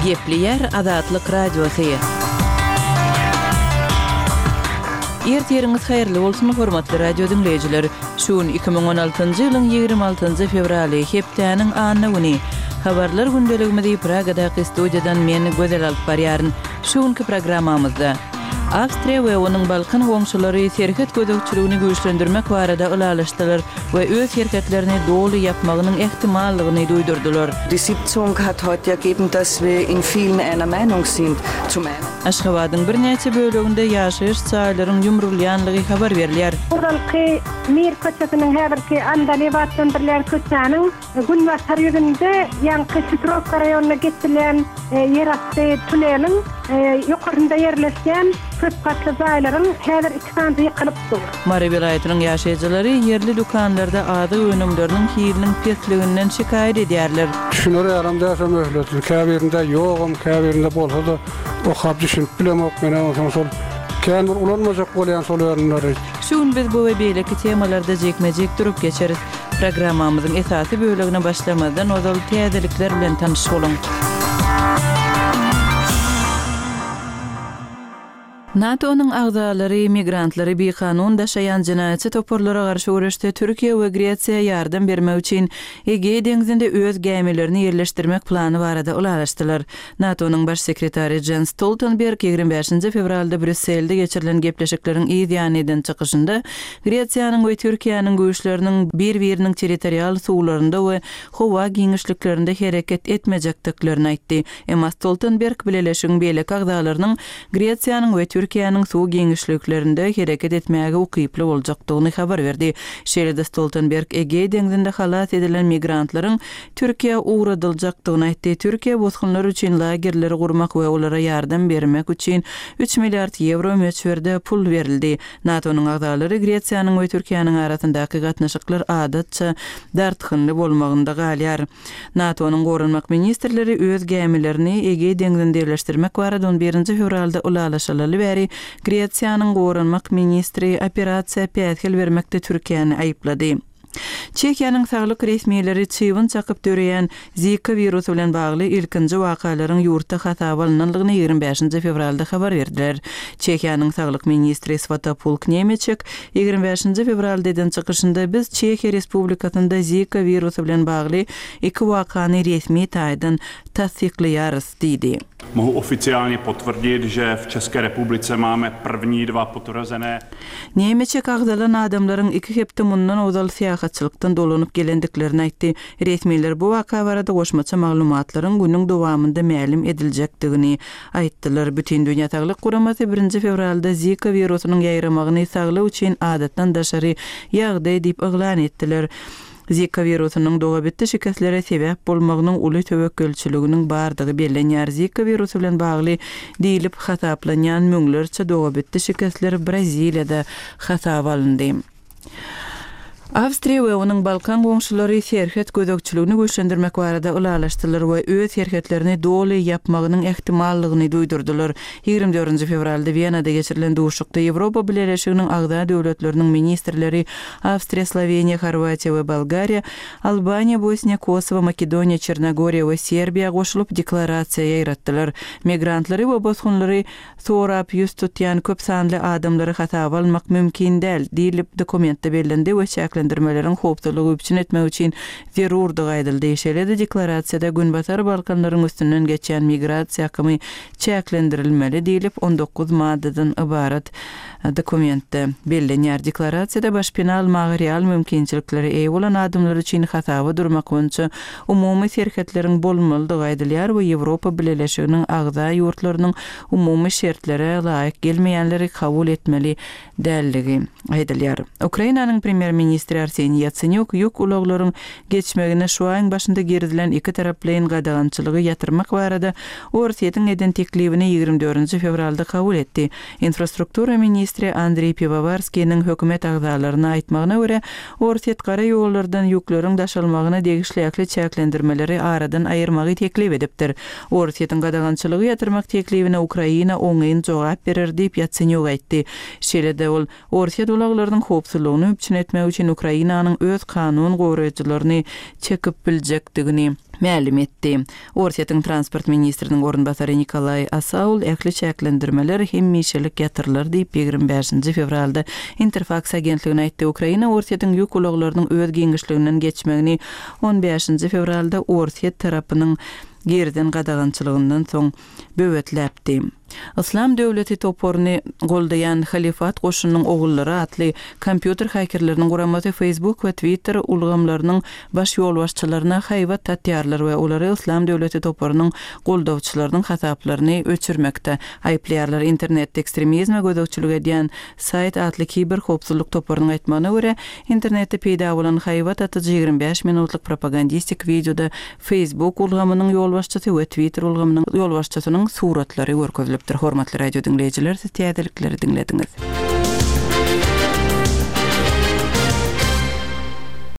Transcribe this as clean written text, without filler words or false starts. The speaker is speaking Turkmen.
Gepli Azatlyk Radiosu. Ertiriňiz haýyrly bolsun hormatly radio dinleýijiler. Şuň 2016-njy ýylyň 26-njy fevraly hepdeniň anyny güni. Habarlar gündeligimizi Pragadaky studiýadan men gözel alyp barýaryn. Şuňky programmamyzda Awstriýa we onuň Balkan goňşulary serket gödökçiligini güýçlendirmek barada ulalaşdylar we öz şirketlerini dolu yapmagynyň ehtimallygyny duýdurdylar. Die Sitzung hat heute ergeben, dass wir in vielen einer Meinung sind. Zum einen Aşgabatyň bir näçe bölегinde ýaşaýyş çaýlaryň ýumrulýanlygy habar berilýär. Buralky Mir köçesiniň häzirki andaliwatlandyrylýan köçäniň gün başarýygynda ýanky Stropka raýonuna geçilen ýerasty tuneliň ýokarynda ýerleşen köp katly zaýlaryň häzir ikisinde ýykylypdyr. Mary vilayatynyň ýaşaýjylary ýerli dukanlarda ady önümleriniň hiyiliniň pesliginden şikaýet edýärler. Şunları yaramda yaşamıyorlar. Kabirinde yoğum, kabirinde bolsa da o hap düşünüp bilemok mene olsun sol. Kendir ulanmazak bolyan sol örünleri. Şun biz bu we beýleki temalarda jekmejek durup geçeriz. Programmamyzyň esasy bölegine başlamadan ozal täzelikler bilen tanyşyp bolun. NATO'nun agzalary migrantlary bir kanun daşayan jinayetçi toporlara garşy görüşde Türkiýe we Gretsiýa ýardam bermek üçin Ege deňizinde öz gämilerini ýerleşdirmek plany barada ulalaşdylar. NATO'nun baş sekretary Jens Stoltenberg 25 fevralda Brüsselde geçirilen gepleşikleriň ýanydan çykyşynda Gretsiýanyň we Türkiýanyň güýçleriniň bir-biriniň territorial suwlarynda we howa giňişliklerinde hereket etmejekdiklerini aýtdy. Emma Stoltenberg bileşigiň beýleki agzalarynyň Gretsiýanyň we Türkiýanyň suw giňişliklerinde hereket etmäge ukyply boljakdygyny habar berdi. Şeýle Stoltenberg Ege deňizinde halat edilen migrantlaryň Türkiýe uğradyljakdygyny aýtdy. Türkiýe bosgunlar üçin lagerleri gurmak we olara ýardam bermek üçin 3 milliard euro möçberde pul berildi. NATO'nun agzalary Gretsiýanyň we Türkiýanyň arasyndaky gatnaşyklar adatça dartgynly bolmagynda galýar. NATO'nun gorunmak ministrleri öz gämilerini Ege deňizinde ýerleşdirmek barada 11 fevralda ulalaşaly beri Gretsiýanyň gorunmak ministri operasiýa pähel bermekde Türkiýany aýyplady. Çekiýanyň saglyk resmiýetleri çyvyn çakyp döreýän Zika virusu bilen bagly ilkinji wakalaryň ýurtda hasaba alynanlygyny 25 fevralda habar berdiler. Çekiýanyň saglyk ministri Svatopulk Nemeček 25 fevralda eden çykyşynda biz Çekiýa Respublikasynda Zika virusu bilen bagly iki wakany resmi taýdan tasdiqlaýarys diýdi. Mohu oficiálně potvrdit, že v České republice máme první 2 potvrzené. Nemeček agzalan adamlaryň iki hepde mundan ozal syýahatçylykdan dolanyp gelendiklerini aýtdy. Resmiler bu waka barada goşmaça maglumatlaryň günüň dowamında ma'lum ediljekdigini aýtdylar. Bütün dünýä saglyk guramasy 1 fevralda Zika virusynyň ýaýramagyny saglyk üçin adatdan daşary ýagdaý diýip eglan etdiler. Zika virusynyň doga bitdi şikaslere sebäp bolmagynyň uly töwekkülçiliginiň bardygy bellenýär. Zika virusu bilen bagly diýilip hasaplanýan müňlerçe doga bitdi şikasler Braziliýada hasap alyndy. Awstriýa we onuň Balkan goňşulary serhet gödökçiligini güýçlendirmek barada ulalaşdylar we öz serhetlerini dolu yapmagynyň ehtimallygyny duýdurdylar. 24 fevralda Wienada geçirilen duşukda Ýewropa Birleşiginiň agda döwletleriniň ministrleri Awstriýa, Sloveniýa, Horwatiýa we Bolgariýa, Albaniýa, Bosniýa, Kosowa, Makedoniýa, Çernogoriýa we Serbiýa goşulyp deklarasiýa ýaratdylar. Migrantlary we bosgunlary sorap ýüz tutýan köp sanly adamlary hasaba almak mümkin däl diýilip dokumentde bellendi we çäklendirmeleriň hopdurlygy üçin etmek üçin zerurdyg aýdyldy. Şeýle-de deklarasiýada Günbatar Balkanlaryň üstünden geçen migrasiýa hakymy çäklendirilmeli diýilip 19 maddadan ibarat dokumentde bellenýär. Deklarasiýada başpinal material mümkinçilikleri eýe bolan adamlar üçin hasaba durmak boýunça umumy serhetleriň bolmalydygy aýdylýar we Ýewropa Birleşiginiň agda ýurtlarynyň umumy şertlere laýyk gelmeýänleri kabul etmeli dälligi aýdylýar. Ukrainanyň premier ministri Arseniy Yatsenyuk ýük ulaglaryň geçmegine şu aýyň başynda geridilen iki taraplyň gadagançylygy ýatyrmak barada Orsiýetiň eden teklibini 24 fevralda kabul etdi. Infrastruktura ministri Andrei Pivovarskiýiň hökümet agzalaryna aýtmagyna görä, Orsiýet gara ýollardan ýükleriň daşalmagyna degişlikli çäklendirmeleri aradan aýyrmagy teklip edipdir. Orsiýetiň gadagançylygy ýatyrmak teklibine Ukraina oňaýyn jogap berer diýip Yatsenyuk aýtdy. Şeýle-de ol Orsiýet ulaglarynyň howpsuzlygyny üçin etmek üçin Ukrainanyň öz kanun goraýjylaryny çekip biljekdigini ma'lum etdi. Orsiýatyň transport ministriniň orunbasary Nikolay Asaul ähli çäklendirmeler hemmişelik ýatyrlar diýip 25 fevralda Interfax agentligine aýtdy. Ukraina Orsiýatyň ýük ulaglarynyň öz giňişliginden geçmegini 15 fevralda Orsiýa tarapynyň geriden gadagançylygyndan soň böwetläpdi. Islam döwleti toporuny goldayan Halifat goşunynyň ogullary atly kompýuter hakerleriniň guramaty Facebook we Twitter ulgamlarynyň baş ýolbaşçylaryna haýbat tatýarlar we olary Islam döwleti toporunyň goldawçylarynyň hasaplaryny öçürmekde aýplaýarlar. Internet ekstremizme gödökçülük edýän sayt atly kiber howpsuzlyk toporunyň aýtmagyna görä, internetde peýda bolan haýbat atyjy 25 minutluk propagandistik videoda Facebook ulgamynyň ýolbaşçysy we Twitter ulgamynyň ýolbaşçysynyň suratlary görkezilipdir. Hormatly radio dinleýijiler, siz täzelikleri dinlediňiz.